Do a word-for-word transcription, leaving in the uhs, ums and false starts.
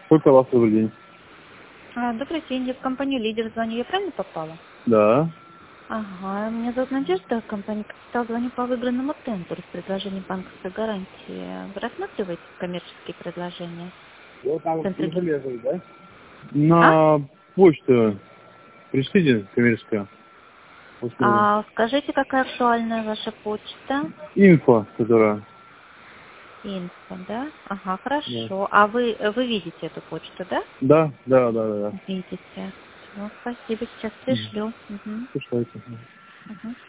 Сколько вас добрый день? А, Добрый день, я в компанию «Лидер» звоню. Я правильно попала? Да. Ага, меня зовут Надежда, компания «Капитал». Звоню по выбранному тендеру с предложением банковской гарантии. Вы рассматриваете коммерческие предложения? Центр ге- Да? А? На почту пришлите коммерческую. Посмотрим. А скажите, какая актуальная ваша почта? Инфо, которая. Инфо, да? Ага, Да. хорошо. А вы, вы видите эту почту, да? Да, да, да, да. Видите. Ну, спасибо, сейчас да. пришлю. Угу. Слушайте. Угу.